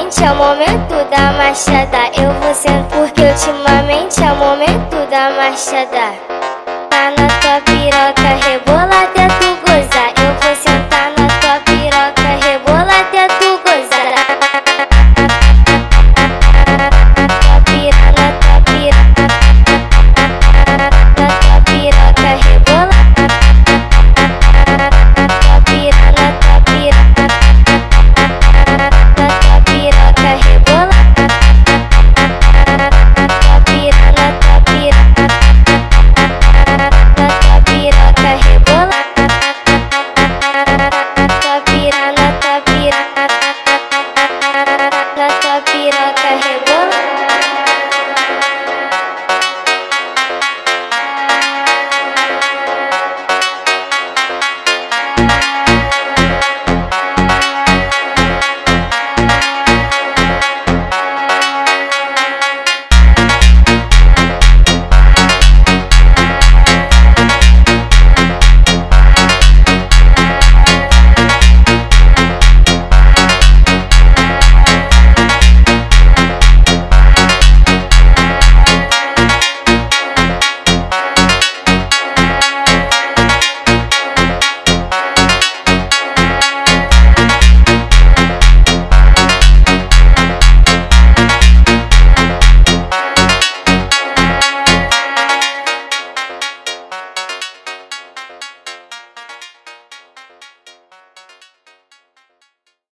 ultimamente é o momento da machada. Eu vou sendo porque ultimamente é o momento da machada. Tá na tua piroca,